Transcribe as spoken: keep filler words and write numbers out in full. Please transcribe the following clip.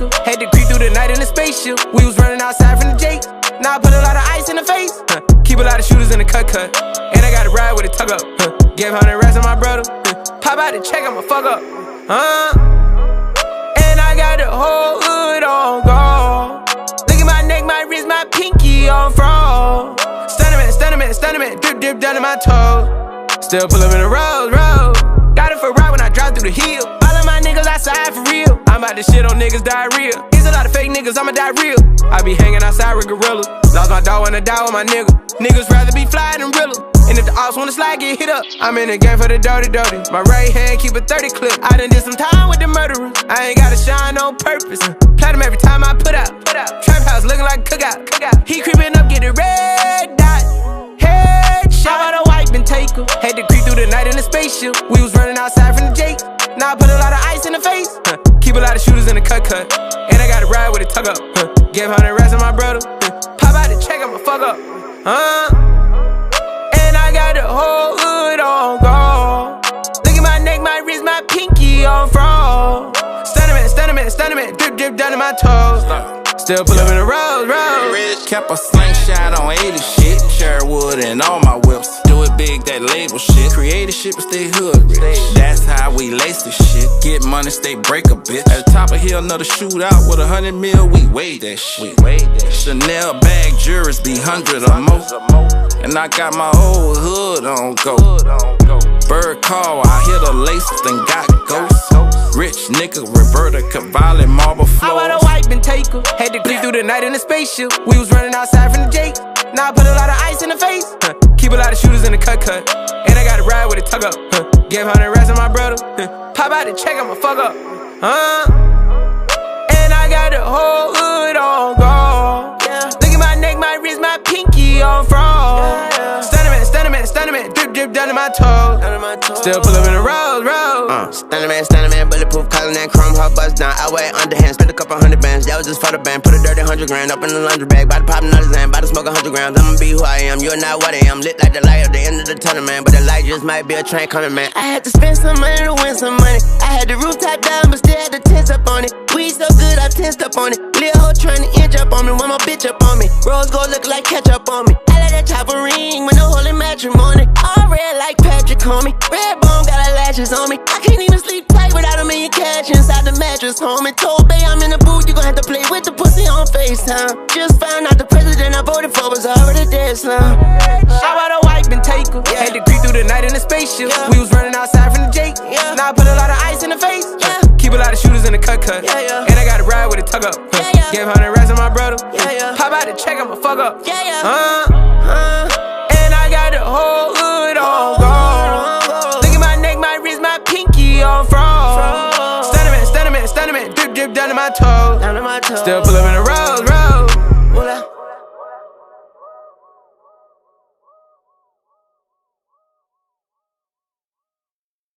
taker. Had to creep through the night in the spaceship. We was running outside from the Jake. Now I put a lot of ice in the face. Huh. Keep a lot of shooters in the cut cut. And I got a ride with a tug up. Huh. Gave hundred rats on my brother. Huh. Pop out the check, I'ma fuck up. Uh. And I got the whole hood on guard. Look at my neck, my wrist, my pinky on fraud. Stunner man, stunner man, stunner man. Drip, drip down to my toes. Still pull up in the road, road. Got it for ride when I drive through the hill. All of my niggas outside for real. I'm about to shit on niggas diarrhea. There's a lot of fake niggas, I'ma die real. I be hanging outside with gorillas. Lost my dog when I die with my nigga. Niggas rather be fly than realer. And if the ops wanna slide, get hit up. I'm in the game for the dirty, dirty. My right hand keep a thirty clip. I done did some time with the murderers. I ain't gotta shine on purpose. Platinum every time I put out. Put out. Trap house looking like a cookout. Cookout. He creeping up, get the red dot. Headshot. I got a wipe and take her. Had to creep through the night in the spaceship. We was running outside from the Jake. Now I put a lot of ice in the face. Huh. Keep a lot of shooters in the cut cut. And I got a ride with a tug up. Huh. Gave hundred rats on my brother. Huh. Pop out the check, I'ma fuck up. Uh. And I got the whole hood on guard. Look at my neck, my wrist, my pinky on fraud. Stunner man, stunner man, stunner man. Drip, drip down to my toes. Still pull up in the road, road. Kept a slingshot on eighty shit. Sherwood and all my whips. Do it big, that label shit. Creative shit, but stay hood rich. That's how we lace this shit. Get money, stay break a bitch. At the top of hill, another shootout with a hundred mil. We weigh that shit. Chanel bag jurors be hundred or more. And I got my whole hood on go. Bird call, I hit a lace, then got ghosts. Rich nigga, Roberta Cavalli, marble floors. I got a wipe and take her. Had to creep through the night in the spaceship. We was running outside from the Jake. Now I put a lot of ice in the face. Huh. Keep a lot of shooters in the cut cut. And I got a ride with a tug up. Huh. Gave hundred rats on my brother. Huh. Pop out the check, I'ma fuck up. Uh. And I got the whole hood on guard. Yeah. Look at my neck, my wrist, my pinky on fraud. Yeah. Stunner man, stunner man, stunner man. Drip, drip down to my toes. Still pull up in the road, road. Uh, stunner man, stunner man, bulletproof, calling that chrome, hot bust down. I weigh underhand, spent a couple hundred bands. That was just for the band. Put a dirty hundred grand up in the laundry bag. Bout to pop another Zan, bout to smoke a hundred grams. I'ma be who I am, you're not what I am. Lit like the light at the end of the tunnel, man. But the light just might be a train coming, man. I had to spend some money to win some money. I had the rooftop down, but still had the tents up on it. Weed so good, I tensed up on it. Lil' hoe trying to inch up on me, one more bitch up on me. Rose gold look like ketchup on me. I let that chopper ring with no holy matrimony. All red like Patrick on me. Red bone got her lashes on me. I can't even sleep tight without a million cash inside the mattress, homie. Told Bay I'm in the booth, you gon' have to play with the pussy on FaceTime. Just found out the president I voted for was already dead, slum. I got a wipe and take her. Yeah. Had to creep through the night in the spaceship. Yeah. We was running outside from the Jake. Yeah. Now I put a lot of ice in the face. Yeah. Keep a lot of shooters in the cut cut. Yeah, yeah. And I got a ride with a tug up. Huh. Yeah, yeah. Gave hundred rats on my brother. Yeah, yeah. Pop out the check, I'ma fuck up. Yeah, yeah. Uh, uh. And I got the whole hood on guard. Look at my neck, my wrist, my pinky on fraud. Stunner man, stunner man, stunner man. Drip, drip down to my toes. Down to my toes. Still pull up in the road, road.